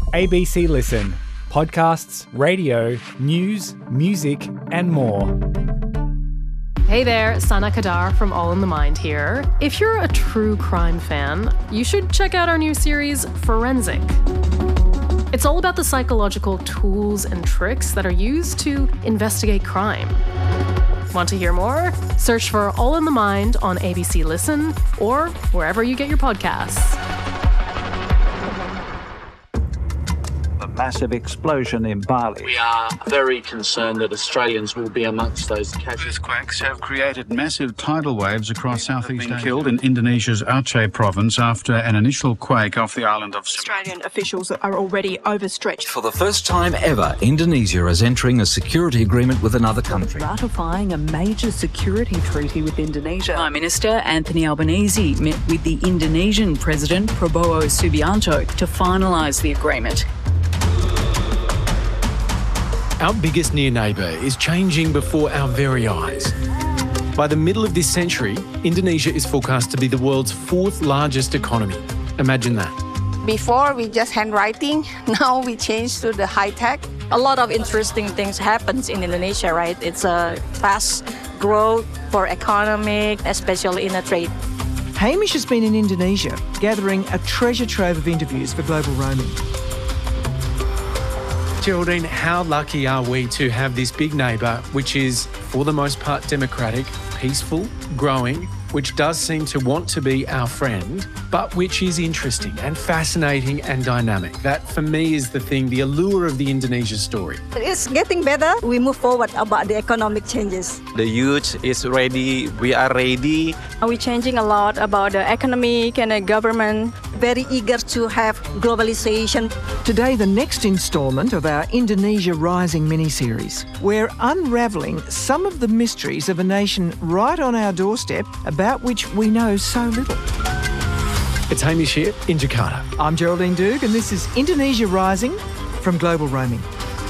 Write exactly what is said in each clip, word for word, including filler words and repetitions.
A B C Listen. Podcasts, radio, news, music and more. Hey there, Sana Kadar from All in the Mind here. If you're a true crime fan, you should check out our new series, Forensic. It's all about the psychological tools and tricks that are used to investigate crime. Want to hear more? Search for All in the Mind on A B C Listen or wherever you get your podcasts. Massive explosion in Bali. We are very concerned that Australians will be amongst those casualties. Earthquakes have created massive tidal waves across Southeast Asia. Killed in Indonesia's Aceh province after an initial quake off the island of Sumatra. Australian officials are already overstretched. For the first time ever, Indonesia is entering a security agreement with another country. Ratifying a major security treaty with Indonesia. Prime Minister Anthony Albanese met with the Indonesian President Prabowo Subianto to finalise the agreement. Our biggest near neighbour is changing before our very eyes. By the middle of this century, Indonesia is forecast to be the world's fourth largest economy. Imagine that. Before, we just handwriting. Now we change to the high tech. A lot of interesting things happens in Indonesia, right? It's a fast growth for economic, especially in the trade. Hamish has been in Indonesia, gathering a treasure trove of interviews for Global Roaming. Geraldine, how lucky are we to have this big neighbour, which is, for the most part, democratic, peaceful, growing, which does seem to want to be our friend, but which is interesting and fascinating and dynamic. That, for me, is the thing, the allure of the Indonesia story. It's getting better. We move forward about the economic changes. The youth is ready. We are ready. We're changing a lot about the economic and the government. Very eager to have globalization. Today, the next instalment of our Indonesia Rising mini-series. We're unravelling some of the mysteries of a nation right on our doorstep about which we know so little. It's Hamish here in Jakarta. I'm Geraldine Doogue and this is Indonesia Rising from Global Roaming.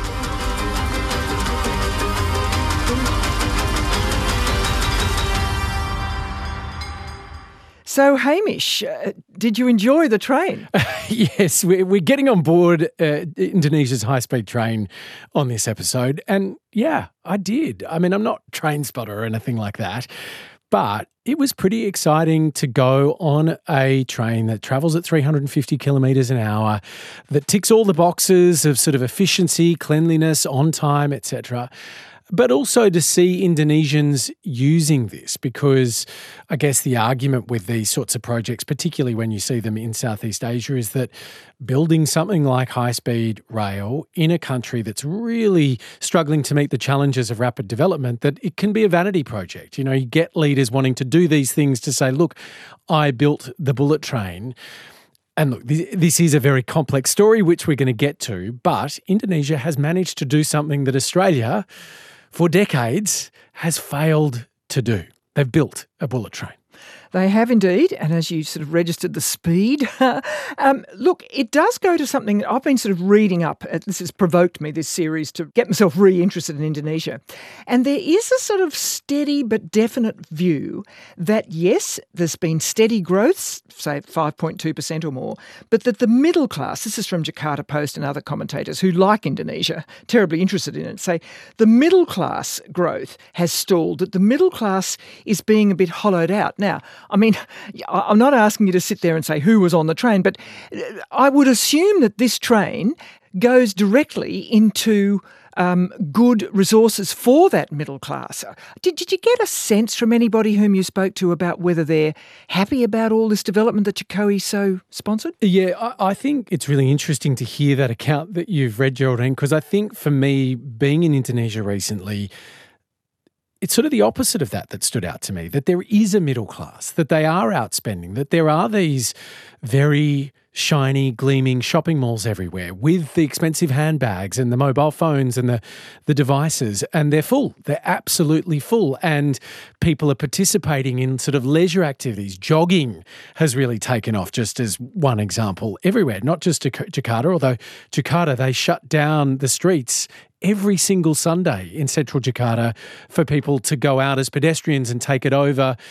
So, Hamish, uh, did you enjoy the train? Yes, we're, we're getting on board uh, Indonesia's high-speed train on this episode. And yeah, I did. I mean, I'm not a train spotter or anything like that, but it was pretty exciting to go on a train that travels at three hundred fifty kilometres an hour, that ticks all the boxes of sort of efficiency, cleanliness, on time, et cetera. But also to see Indonesians using this, because I guess the argument with these sorts of projects, particularly when you see them in Southeast Asia, is that building something like high-speed rail in a country that's really struggling to meet the challenges of rapid development, that it can be a vanity project. You know, you get leaders wanting to do these things to say, look, I built the bullet train. And look, this is a very complex story, which we're going to get to, but Indonesia has managed to do something that Australia, for decades, has failed to do. They've built a bullet train. They have indeed, and as you sort of registered the speed, um, look, it does go to something that I've been sort of reading up. This has provoked me, this series, to get myself really interested in Indonesia. And there is a sort of steady but definite view that, yes, there's been steady growth, say five point two percent or more, but that the middle class, this is from Jakarta Post and other commentators who like Indonesia, terribly interested in it, say the middle class growth has stalled, that the middle class is being a bit hollowed out. Now, I mean, I'm not asking you to sit there and say who was on the train, but I would assume that this train goes directly into um, good resources for that middle class. Did, did you get a sense from anybody whom you spoke to about whether they're happy about all this development that Jokowi so sponsored? Yeah, I, I think it's really interesting to hear that account that you've read, Geraldine, because I think for me, being in Indonesia recently, it's sort of the opposite of that that stood out to me, that there is a middle class, that they are outspending, that there are these very shiny, gleaming shopping malls everywhere with the expensive handbags and the mobile phones and the, the devices, and they're full. They're absolutely full, and people are participating in sort of leisure activities. Jogging has really taken off, just as one example, everywhere, not just Jakarta, although Jakarta, they shut down the streets every single Sunday in central Jakarta for people to go out as pedestrians and take it over.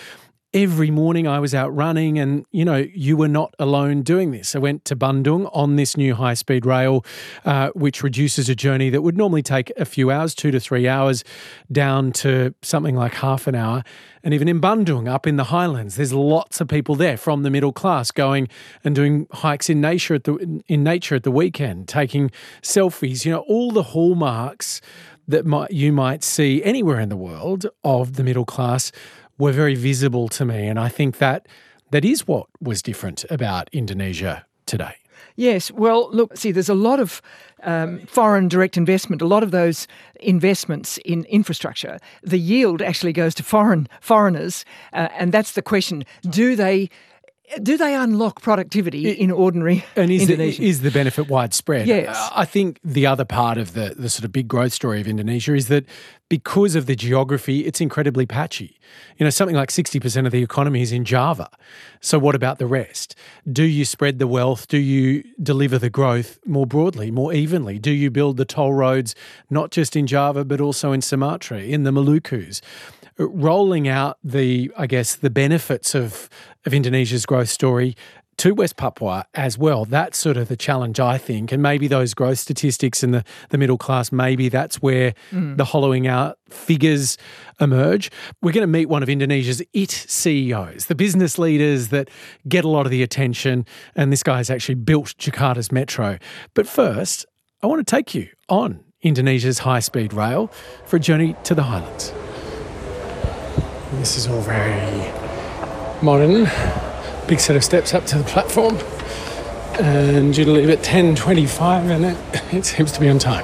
every morning I was out running, and, you know, you were not alone doing this. I went to Bandung on this new high-speed rail, uh, which reduces a journey that would normally take a few hours, two to three hours, down to something like half an hour. And even in Bandung, up in the highlands, there's lots of people there from the middle class going and doing hikes in nature at the, in nature at the weekend, taking selfies, you know, all the hallmarks that might, you might see anywhere in the world of the middle class were very visible to me. And I think that that is what was different about Indonesia today. Yes, well, look, see, there's a lot of um, foreign direct investment, a lot of those investments in infrastructure. The yield actually goes to foreign foreigners, uh, and that's the question. Do they... Do they unlock productivity in ordinary and is Indonesia? The, is the benefit widespread? Yes. I think the other part of the, the sort of big growth story of Indonesia is that because of the geography, it's incredibly patchy. You know, something like sixty percent of the economy is in Java. So what about the rest? Do you spread the wealth? Do you deliver the growth more broadly, more evenly? Do you build the toll roads, not just in Java, but also in Sumatra, in the Malukus? Rolling out the, I guess, the benefits of, of Indonesia's growth story to West Papua as well. That's sort of the challenge, I think. And maybe those growth statistics in the, the middle class, maybe that's where mm. the hollowing out figures emerge. We're going to meet one of Indonesia's it C E Os, the business leaders that get a lot of the attention. And this guy has actually built Jakarta's metro. But first, I want to take you on Indonesia's high-speed rail for a journey to the highlands. This is all very modern. Big set of steps up to the platform. And due to leave at ten twenty-five, and it, it seems to be on time.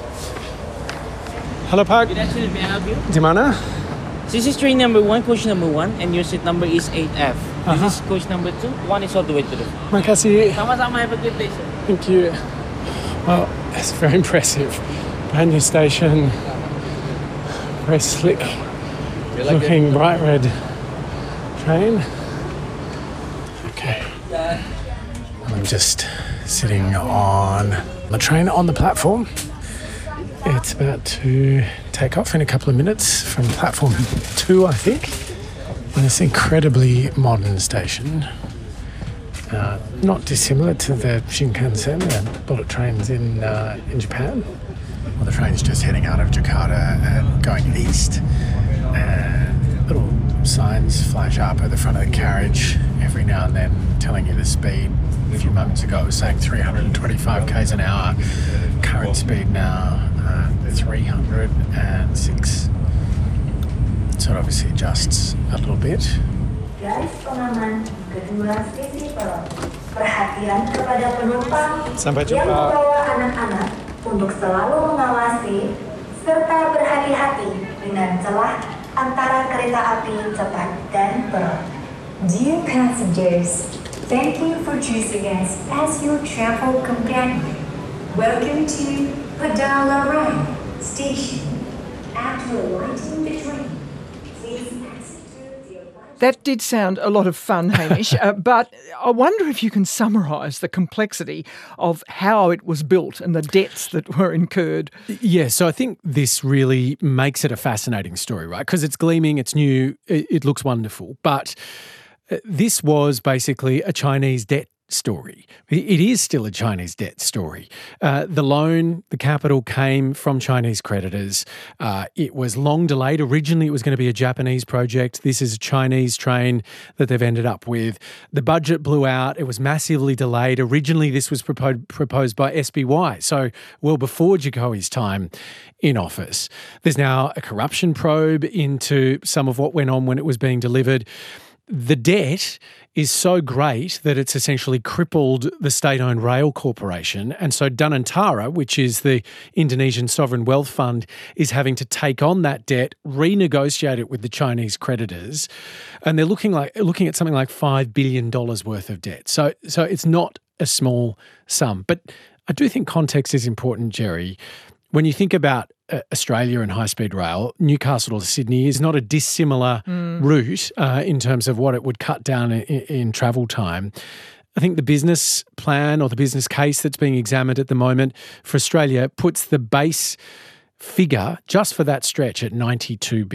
Hello, Pak. Good afternoon, may I help you? Di mana? This is train number one, coach number one, and your seat number is eight F. This Uh-huh. is coach number two. One is all the way to the front. Makasih. Sama-sama, have a good day, sir. Thank you. Well, it's very impressive. Brand new station. Very slick. Looking bright red train. Okay. I'm just sitting on the train on the platform. It's about to take off in a couple of minutes from platform two, I think. In this incredibly modern station. Uh, not dissimilar to the Shinkansen, the bullet trains in uh, in Japan. Well, the train's just heading out of Jakarta and going east. And little signs flash up at the front of the carriage every now and then telling you the speed. A few moments ago it was saying three hundred twenty-five kays an hour. Current speed now uh, three hundred six. So it obviously adjusts a little bit. Garis pengaman kedua sisi peron. Perhatian kepada penumpang Sampai yang jumpa. membawa anak-anak untuk selalu mengawasi serta berhati-hati dengan celah antara kereta api cepat dan peron. Dear passengers, thank you for choosing us as your travel companion. Welcome to Padalarang Station. After alighting the train, please exit through the That did sound a lot of fun, Hamish, uh, but I wonder if you can summarise the complexity of how it was built and the debts that were incurred. Yeah, so I think this really makes it a fascinating story, right? Because it's gleaming, it's new, it, it looks wonderful. But uh, this was basically a Chinese debt story. It is still a Chinese debt story. Uh, the loan, the capital came from Chinese creditors. Uh, it was long delayed. Originally, it was going to be a Japanese project. This is a Chinese train that they've ended up with. The budget blew out. It was massively delayed. Originally, this was proposed, proposed by S B Y, so well before Jokowi's time in office. There's now a corruption probe into some of what went on when it was being delivered. The debt is so great that it's essentially crippled the state-owned rail corporation. And so Danantara, which is the Indonesian sovereign wealth fund, is having to take on that debt, renegotiate it with the Chinese creditors. And they're looking like looking at something like five billion dollars worth of debt. So, so it's not a small sum. But I do think context is important, Jerry. When you think about uh, Australia and high-speed rail, Newcastle to Sydney is not a dissimilar mm. route uh, in terms of what it would cut down in, in travel time. I think the business plan or the business case that's being examined at the moment for Australia puts the base figure just for that stretch at ninety-two billion dollars.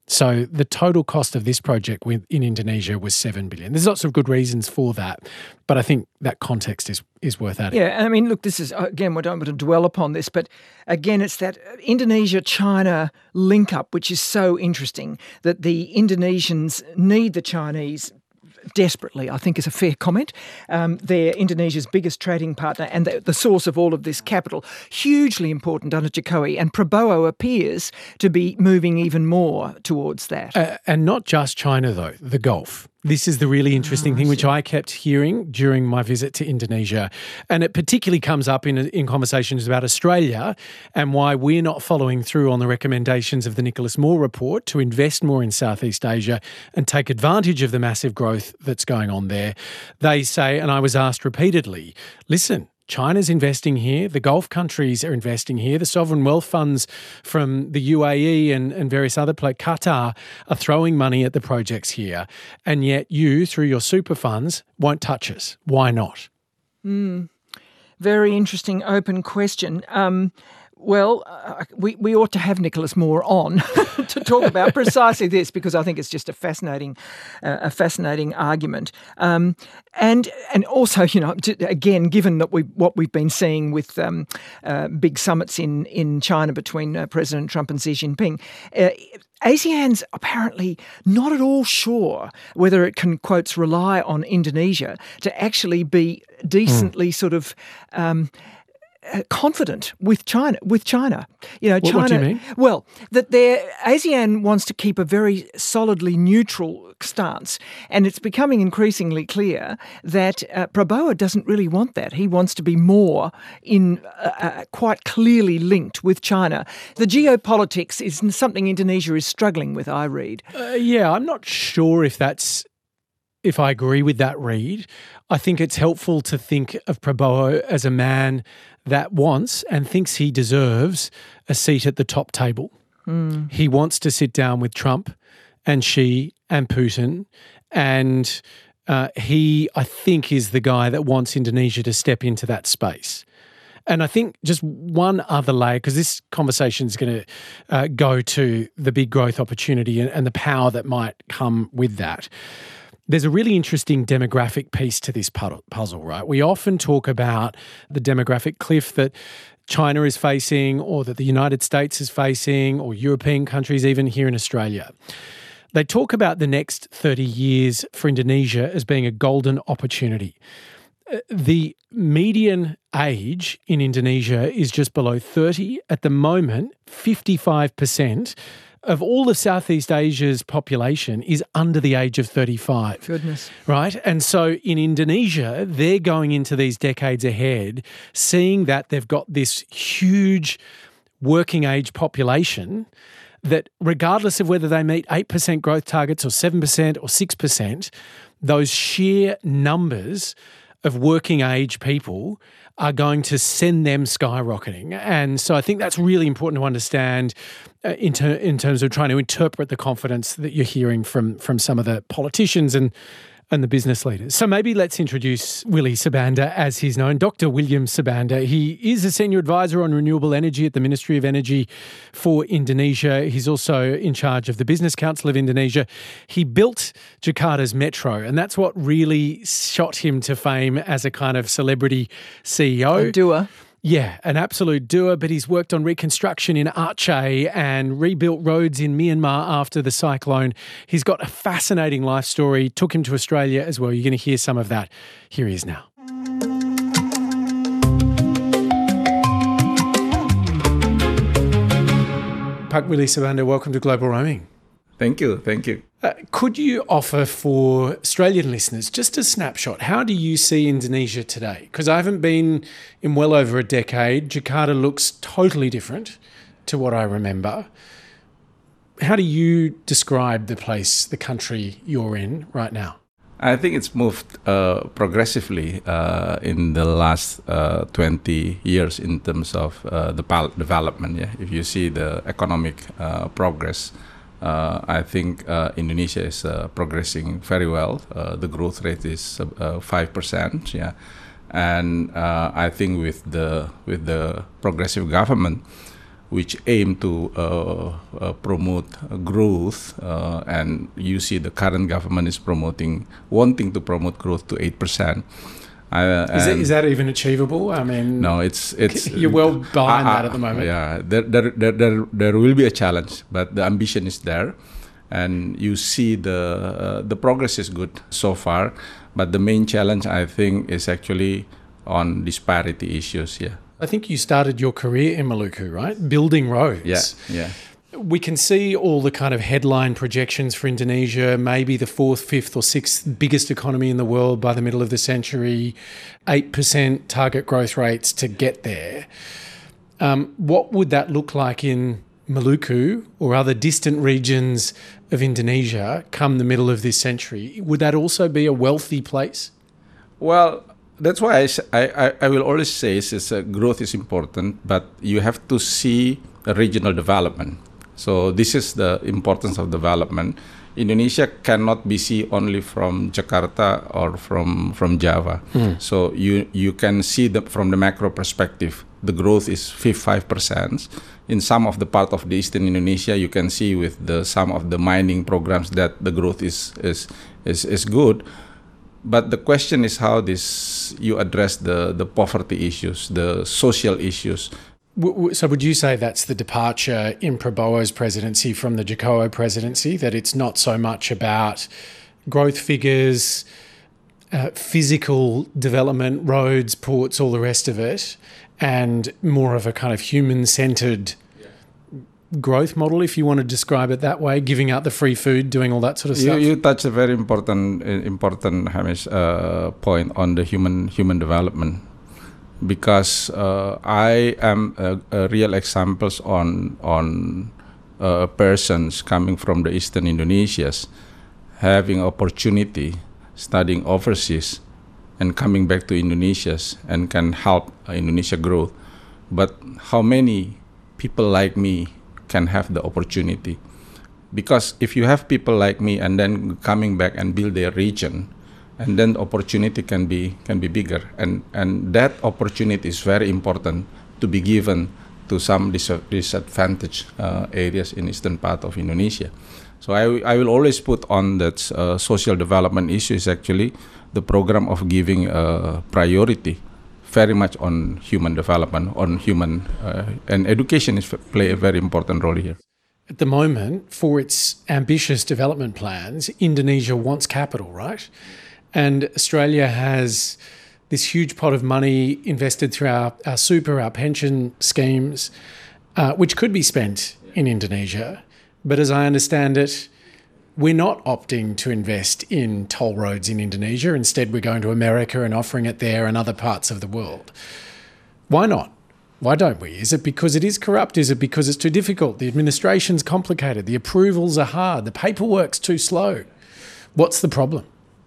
So the total cost of this project with, in Indonesia was seven billion dollars. There's lots of good reasons for that, but I think that context is, is worth adding. Yeah, I mean, look, this is, again, we don't want to dwell upon this, but again, it's that Indonesia-China link-up, which is so interesting, that the Indonesians need the Chinese desperately, I think is a fair comment. Um, they're Indonesia's biggest trading partner and the, the source of all of this capital. Hugely important under Jokowi, and Prabowo appears to be moving even more towards that. Uh, and not just China, though, the Gulf. This is the really interesting oh, thing, which I kept hearing during my visit to Indonesia. And it particularly comes up in in conversations about Australia and why we're not following through on the recommendations of the Nicholas Moore report to invest more in Southeast Asia and take advantage of the massive growth that's going on there. They say, and I was asked repeatedly, listen, China's investing here, the Gulf countries are investing here, the sovereign wealth funds from the U A E and, and various other places, Qatar, are throwing money at the projects here, and yet you, through your super funds, won't touch us. Why not? Mm. Very interesting open question. Um, Well, uh, we, we ought to have Nicholas Moore on to talk about precisely this, because I think it's just a fascinating uh, a fascinating argument. Um, and and also, you know, to, again, given that we what we've been seeing with um, uh, big summits in, in China between uh, President Trump and Xi Jinping, uh, ASEAN's apparently not at all sure whether it can, quotes, rely on Indonesia to actually be decently mm. sort of Um, Uh, confident with China. With China, you know, what, China. What do you mean? Well, that their ASEAN wants to keep a very solidly neutral stance, and it's becoming increasingly clear that uh, Prabowo doesn't really want that. He wants to be more in uh, uh, quite clearly linked with China. The geopolitics is something Indonesia is struggling with, I read. Uh, yeah, I'm not sure if that's. If I agree with that read. I think it's helpful to think of Prabowo as a man that wants and thinks he deserves a seat at the top table. Mm. He wants to sit down with Trump and Xi and Putin, and uh, he, I think, is the guy that wants Indonesia to step into that space. And I think just one other layer, because this conversation is going to uh, go to the big growth opportunity and, and the power that might come with that. There's a really interesting demographic piece to this puzzle, right? We often talk about the demographic cliff that China is facing, or that the United States is facing, or European countries, even here in Australia. They talk about the next thirty years for Indonesia as being a golden opportunity. The median age in Indonesia is just below thirty. At the moment, fifty-five percent of all of Southeast Asia's population is under the age of thirty-five. Goodness. Right? And so in Indonesia, they're going into these decades ahead, seeing that they've got this huge working age population that, regardless of whether they meet eight percent growth targets or seven percent or six percent, those sheer numbers of working age people are going to send them skyrocketing. And so I think that's really important to understand uh, in, ter- in terms of trying to interpret the confidence that you're hearing from, from some of the politicians and and the business leaders. So maybe let's introduce Willie Sabanda, as he's known, Doctor William Sabanda. He is a senior advisor on renewable energy at the Ministry of Energy for Indonesia. He's also in charge of the Business Council of Indonesia. He built Jakarta's metro, and that's what really shot him to fame as a kind of celebrity C E O. A doer. Yeah, an absolute doer, but he's worked on reconstruction in Aceh and rebuilt roads in Myanmar after the cyclone. He's got a fascinating life story, took him to Australia as well. You're going to hear some of that. Here he is now. Pak Willie Sabanda, welcome to Global Roaming. Thank you, thank you. Uh, could you offer for Australian listeners just a snapshot? How do you see Indonesia today? Because I haven't been in well over a decade. Jakarta looks totally different to what I remember. How do you describe the place, the country you're in right now? I think it's moved uh, progressively uh, in the last uh, twenty years in terms of uh, the pal- development. Yeah, if you see the economic uh, progress, Uh, I think uh, Indonesia is uh, progressing very well. Uh, the growth rate is uh, five percent. Yeah, and uh, I think with the with the progressive government, which aim to uh, uh, promote growth, uh, and you see the current government is promoting, wanting to promote growth to eight percent. Uh, is, it, is that even achievable? I mean, no, it's it's you're well behind uh, that at the moment. Yeah, there, there there there there will be a challenge, but the ambition is there, and you see the uh, the progress is good so far. But the main challenge, I think, is actually on disparity issues. Yeah. I think you started your career in Maluku, right? Building roads. Yeah, yeah. We can see all the kind of headline projections for Indonesia, maybe the fourth, fifth or sixth biggest economy in the world by the middle of the century, eight percent target growth rates to get there. Um, what would that look like in Maluku or other distant regions of Indonesia come the middle of this century? Would that also be a wealthy place? Well, that's why I, I, I will always say is uh, growth is important, but you have to see a regional development. So this is the importance of development. Indonesia cannot be seen only from Jakarta or from from Java. Mm. So you you can see the, from the macro perspective, the growth is five percent. In some of the part of the eastern Indonesia, you can see with the some of the mining programs that the growth is is is, is good. But the question is how this you address the, the poverty issues, the social issues. So would you say that's the departure in Prabowo's presidency from the Jokowi presidency, that it's not so much about growth figures, uh, physical development, roads, ports, all the rest of it, and more of a kind of human-centred growth model, if you want to describe it that way, giving out the free food, doing all that sort of stuff? You, you touch a very important, important Hamish, uh, point on the human human development. Because uh, I am a, a real examples on on uh, persons coming from the eastern Indonesias having opportunity studying overseas and coming back to Indonesia and can help Indonesia grow. But how many people like me can have the opportunity? Because if you have people like me and then coming back and build their region, and then opportunity can be can be bigger, and and that opportunity is very important to be given to some dis disadvantaged uh, areas in eastern part of Indonesia. So I I will always put on that uh, social development issue is actually the program of giving uh, priority very much on human development, on human uh, and education is play a very important role here. At the moment, for its ambitious development plans, Indonesia wants capital, right? And Australia has this huge pot of money invested through our, our super, our pension schemes, uh, which could be spent in Indonesia. But as I understand it, we're not opting to invest in toll roads in Indonesia. Instead, we're going to America and offering it there and other parts of the world. Why not? Why don't we? Is it because it is corrupt? Is it because it's too difficult? The administration's complicated. The approvals are hard. The paperwork's too slow. What's the problem?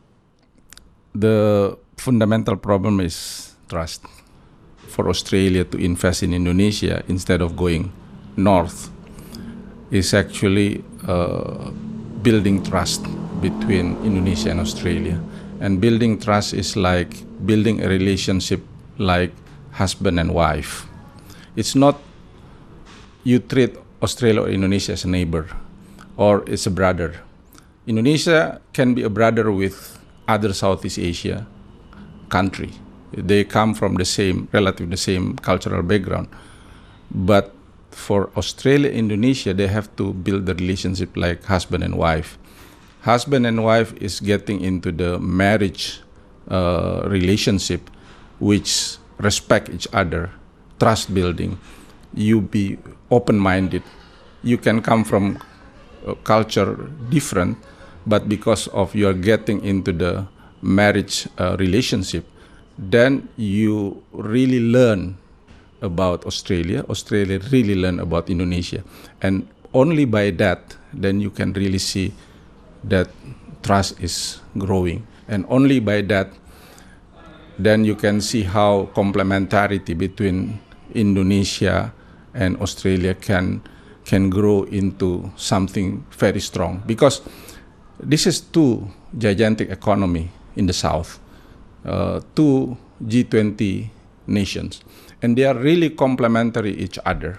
The fundamental problem is trust. For Australia to invest in Indonesia instead of going north is actually uh, building trust between Indonesia and Australia. And building trust is like building a relationship like husband and wife. It's not you treat Australia or Indonesia as a neighbor or as a brother. Indonesia can be a brother with other Southeast Asia country. They come from the same, relatively the same cultural background. But for Australia, Indonesia, they have to build the relationship like husband and wife. Husband and wife is getting into the marriage uh, relationship, which respect each other, trust building. You be open-minded. You can come from a culture different, but because of you are getting into the marriage uh, relationship, then you really learn about Australia. Australia really learn about Indonesia. And only by that, then you can really see that trust is growing. And only by that, then you can see how complementarity between Indonesia and Australia can can grow into something very strong. Because this is two gigantic economy in the south, uh, two G twenty nations, and they are really complementary each other.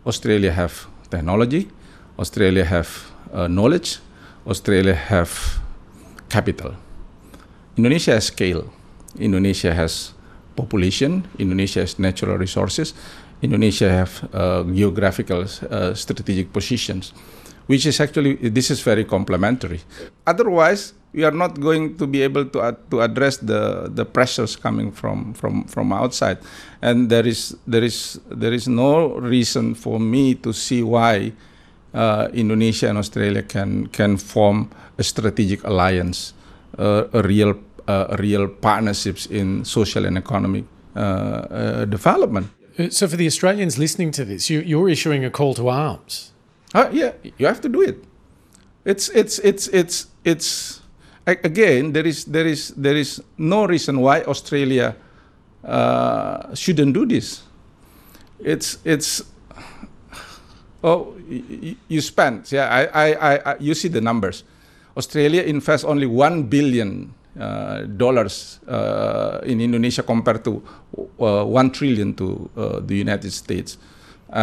Australia have technology, Australia have uh, knowledge, Australia have capital. Indonesia has scale. Indonesia has population. Indonesia has natural resources. Indonesia have uh, geographical uh, strategic positions, which is actually, this is very complementary. Otherwise, we are not going to be able to uh, to address the, the pressures coming from, from, from outside. And there is there is there is no reason for me to see why uh, Indonesia and Australia can can form a strategic alliance, uh, a real uh, a real partnerships in social and economic uh, uh, development. So for the Australians listening to this, you, you're issuing a call to arms. Uh, yeah, you have to do it. It's it's it's it's it's again there is there is there is no reason why Australia uh, shouldn't do this. It's it's oh you, you spend yeah I, I I you see the numbers. Australia invests only one billion uh, dollars uh, in Indonesia compared to uh, one trillion to uh, the United States. Uh,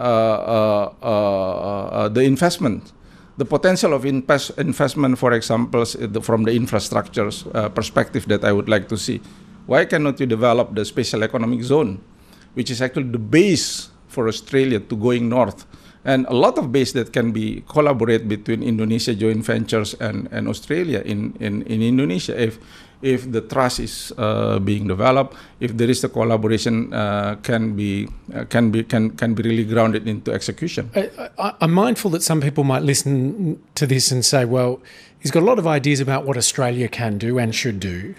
uh, uh, uh, the investment, the potential of invest investment, for example, from the infrastructure uh, perspective that I would like to see. Why cannot you develop the special economic zone, which is actually the base for Australia to going north? And a lot of base that can be collaborate between Indonesia joint ventures and, and Australia in, in, in Indonesia if if the trust is uh, being developed, if there is a collaboration uh, can be uh, can be can can be really grounded into execution. I, I, I'm mindful that some people might listen to this and say, well, he's got a lot of ideas about what Australia can do and should do.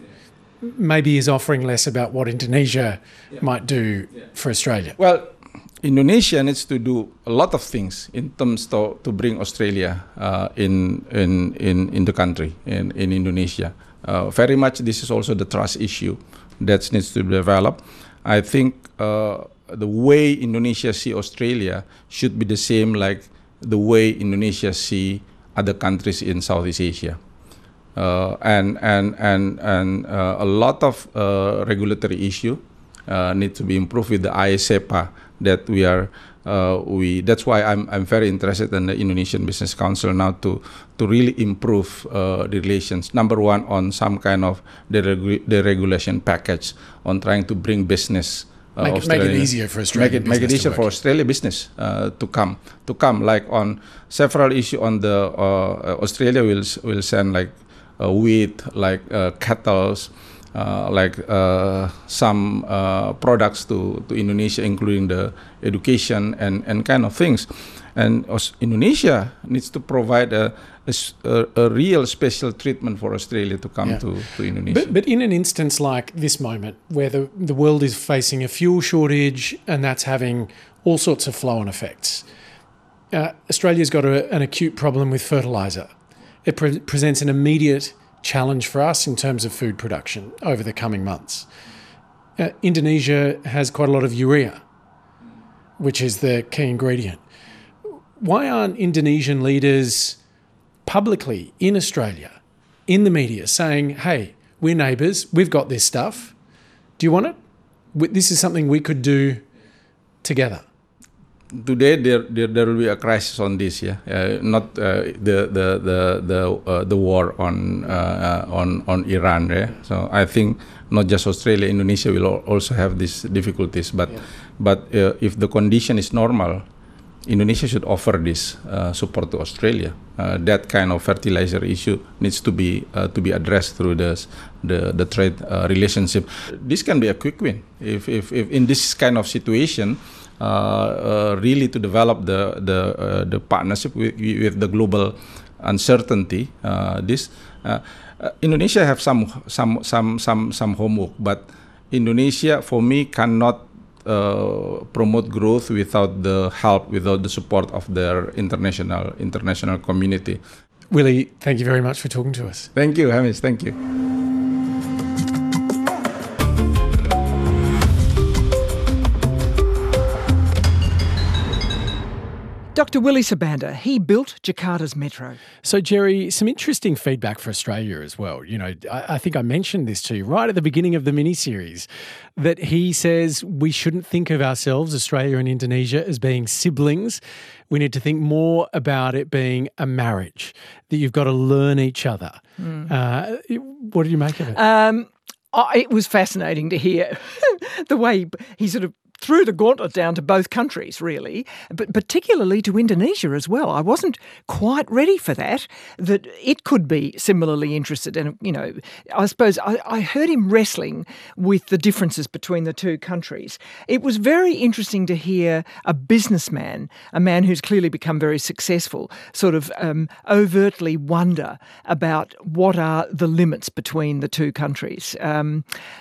Maybe he's offering less about what Indonesia yeah. might do yeah. for Australia. Well, Indonesia needs to do a lot of things in terms to, to bring Australia uh, in, in in in the country, in, in Indonesia. Uh, very much this is also the trust issue that needs to be developed. I think uh, the way Indonesia see Australia should be the same like the way Indonesia see other countries in Southeast Asia. Uh, and and and and uh, a lot of uh, regulatory issue uh, need to be improved with the I S E P A that we are uh, we that's why I'm I'm very interested in the Indonesian Business Council now to to really improve uh, the relations. Number one, on some kind of deregu deregulation package on trying to bring business. Uh, make, it, make it easier for Australia. Make it, make it easier for Australia business uh, to come to come. Like on several issues on the uh, Australia will will send like uh, wheat, like uh, cattle. Uh, like uh, some uh, products to, to Indonesia, including the education and, and kind of things. And Indonesia needs to provide a, a, a real special treatment for Australia to come yeah. to, to Indonesia. But, but in an instance like this moment, where the, the world is facing a fuel shortage and that's having all sorts of flow-on effects, uh, Australia's got a, an acute problem with fertiliser. It pre presents an immediate challenge for us in terms of food production over the coming months. Uh, Indonesia has quite a lot of urea, which is the key ingredient. Why aren't Indonesian leaders publicly in Australia, in the media, saying, hey, we're neighbours, we've got this stuff, do you want it? This is something we could do together. Today there, there there will be a crisis on this, yeah. Uh, not uh, the the the the uh, the war on uh, on on Iran, yeah. So I think not just Australia, Indonesia will also have these difficulties. But yeah. but uh, if the condition is normal, Indonesia should offer this uh, support to Australia. Uh, that kind of fertilizer issue needs to be uh, to be addressed through this, the the trade uh, relationship. This can be a quick win if if, if in this kind of situation. Uh, uh, really to develop the the uh, the partnership with, with the global uncertainty. Uh, this uh, uh, Indonesia have some some some some some homework, but Indonesia for me cannot uh, promote growth without the help, without the support of their international international community. Willie, thank you very much for talking to us. Thank you, Hamish. Thank you. Doctor Willie Sabanda, he built Jakarta's metro. So, Jerry, some interesting feedback for Australia as well. You know, I, I think I mentioned this to you right at the beginning of the mini-series, that he says we shouldn't think of ourselves, Australia and Indonesia, as being siblings. We need to think more about it being a marriage, that you've got to learn each other. Mm. Uh, what do you make of it? Um, oh, it was fascinating to hear the way he sort of threw the gauntlet down to both countries, really, but particularly to Indonesia as well. I wasn't quite ready for that, that it could be similarly interested. And, you know, I suppose I, I heard him wrestling with the differences between the two countries. It was very interesting to hear a businessman, a man who's clearly become very successful, sort of um, overtly wonder about what are the limits between the two countries. Um,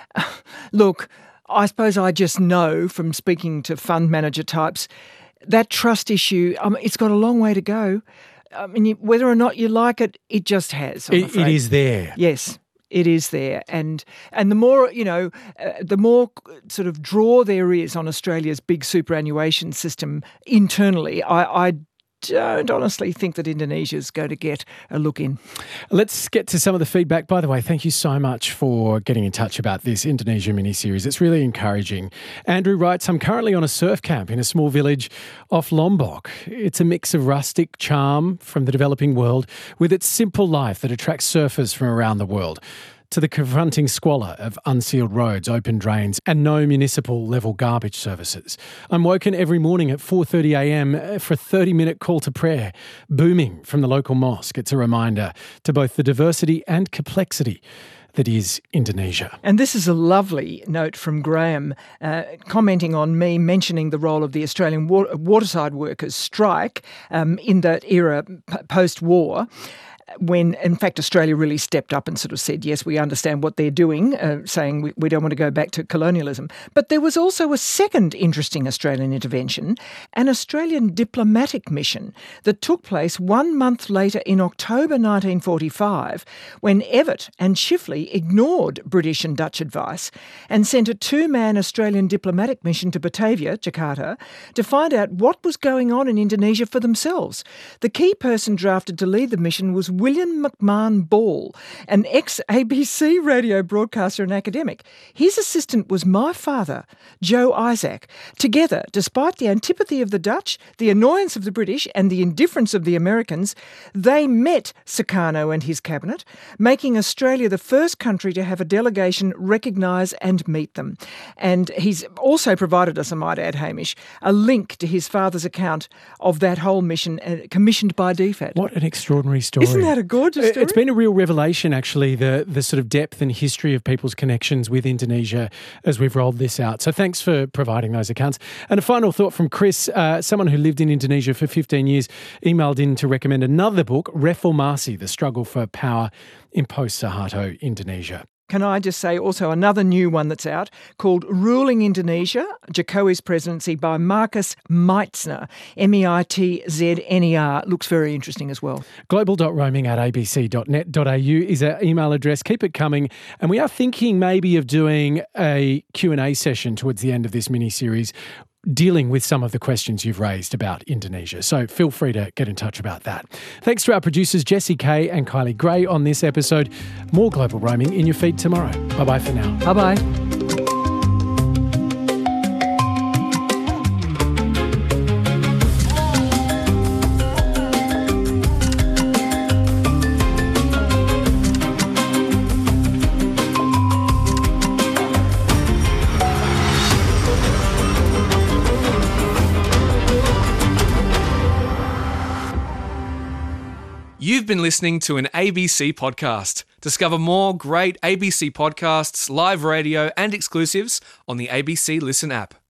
look, I suppose I just know from speaking to fund manager types that trust issue, I mean, it's got a long way to go. I mean, whether or not you like it, it just has. I'm it, it is there. Yes, it is there. And and the more, you know, uh, the more sort of draw there is on Australia's big superannuation system internally, I, I don't honestly think that Indonesia's going to get a look in. Let's get to some of the feedback. By the way, thank you so much for getting in touch about this Indonesia mini-series. It's really encouraging. Andrew writes, I'm currently on a surf camp in a small village off Lombok. It's a mix of rustic charm from the developing world with its simple life that attracts surfers from around the world, to the confronting squalor of unsealed roads, open drains and no municipal level garbage services. I'm woken every morning at four thirty a m for a thirty minute call to prayer, booming from the local mosque. It's a reminder to both the diversity and complexity that is Indonesia. And this is a lovely note from Graham, uh, commenting on me mentioning the role of the Australian water- waterside workers strike um, in that era p- post-war, when, in fact, Australia really stepped up and sort of said, yes, we understand what they're doing, uh, saying we, we don't want to go back to colonialism. But there was also a second interesting Australian intervention, an Australian diplomatic mission that took place one month later in October nineteen forty-five, when Evatt and Chifley ignored British and Dutch advice and sent a two-man Australian diplomatic mission to Batavia, Jakarta, to find out what was going on in Indonesia for themselves. The key person drafted to lead the mission was William McMahon Ball, an ex-A B C radio broadcaster and academic. His assistant was my father, Joe Isaac. Together, despite the antipathy of the Dutch, the annoyance of the British and the indifference of the Americans, they met Sukarno and his cabinet, making Australia the first country to have a delegation recognise and meet them. And he's also provided us, I might add, Hamish, a link to his father's account of that whole mission uh, commissioned by D F A T. What an extraordinary story. Isn't that a gorgeous story? It's been a real revelation, actually, the the sort of depth and history of people's connections with Indonesia as we've rolled this out. So thanks for providing those accounts. And a final thought from Chris, uh, someone who lived in Indonesia for fifteen years, emailed in to recommend another book, Reformasi, The Struggle for Power in Post-Suharto Indonesia. Can I just say also another new one that's out called Ruling Indonesia, Jokowi's Presidency by Marcus Meitzner, M E I T Z N E R. Looks very interesting as well. global dot roaming at a b c dot net dot a u is our email address. Keep it coming. And we are thinking maybe of doing a Q and A session towards the end of this mini-series, dealing with some of the questions you've raised about Indonesia. So feel free to get in touch about that. Thanks to our producers Jessie Kay and Kylie Gray on this episode. More Global Roaming in your feed tomorrow. Bye-bye for now. Bye-bye. You've been listening to an A B C podcast. Discover more great A B C podcasts, live radio and exclusives on the A B C Listen app.